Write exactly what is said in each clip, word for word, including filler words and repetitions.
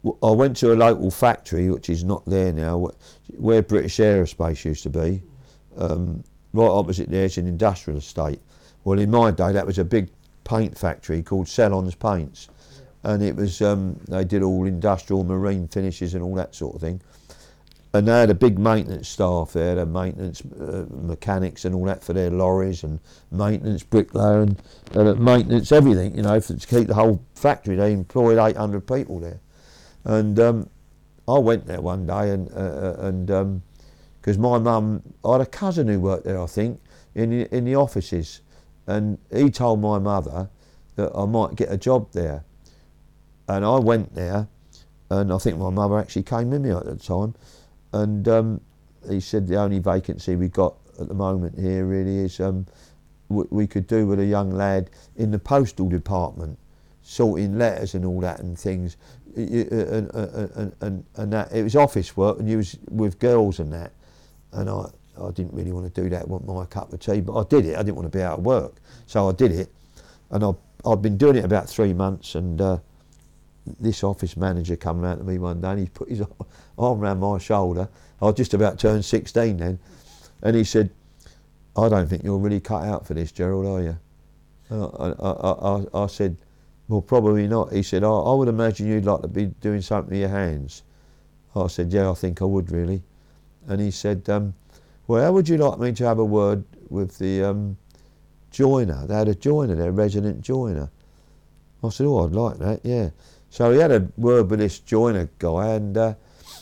I went to a local factory, which is not there now, where British Aerospace used to be. Um, right opposite there is an industrial estate. Well, in my day, that was a big paint factory called Cellons Paints, yeah. And it was um, they did all industrial marine finishes and all that sort of thing. And they had a big maintenance staff there, the maintenance uh, mechanics and all that for their lorries, and maintenance bricklayer and uh, maintenance everything, you know, for, to keep the whole factory. They employed eight hundred people there. And um, I went there one day, and uh, and because um, my mum, I had a cousin who worked there, I think, in the, in the offices, and he told my mother that I might get a job there. And I went there, and I think my mother actually came with me at the time. And um, he said the only vacancy we got at the moment here really is um, w we could do with a young lad in the postal department, sorting letters and all that and things. And, and, and, and that it was office work, and you was with girls and that. And I, I didn't really want to do that. It wasn't my cup of tea, but I did it. I didn't want to be out of work, so I did it. And I, I'd been doing it about three months, and. Uh, This office manager come round to me one day, and he put his arm around my shoulder. I was just about turned sixteen then, and he said, "I don't think you're really cut out for this, Gerald, are you?" And I, I, I, I said, "Well, probably not." He said, I, "I would imagine you'd like to be doing something with your hands." I said, "Yeah, I think I would really." And he said, um, "Well, how would you like me to have a word with the um, joiner?" They had a joiner there, resident joiner. I said, "Oh, I'd like that, yeah." So he had a word with this joiner guy, and uh,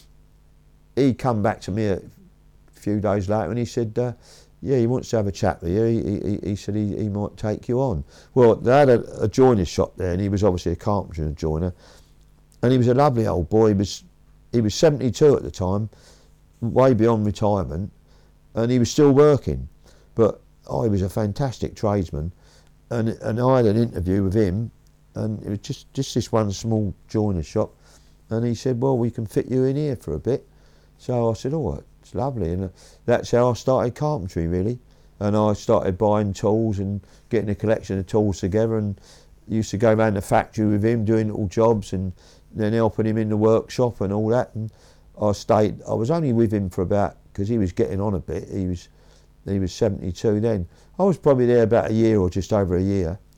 he come back to me a few days later, and he said, uh, "Yeah, he wants to have a chat with you. He, he, he said he, he might take you on." Well, they had a, a joiner's shop there, and he was obviously a carpenter and a joiner, and he was a lovely old boy. He was he was seventy-two at the time, way beyond retirement, and he was still working. But oh, he was a fantastic tradesman, and and I had an interview with him. And it was just, just this one small joiner's shop, and he said, "Well, we can fit you in here for a bit." So I said, "Oh, it's lovely," and that's how I started carpentry really. And I started buying tools and getting a collection of tools together, and used to go around the factory with him doing little jobs, and then helping him in the workshop and all that. And I stayed. I was only with him for about, because he was getting on a bit. He was he was seventy-two then. I was probably there about a year or just over a year.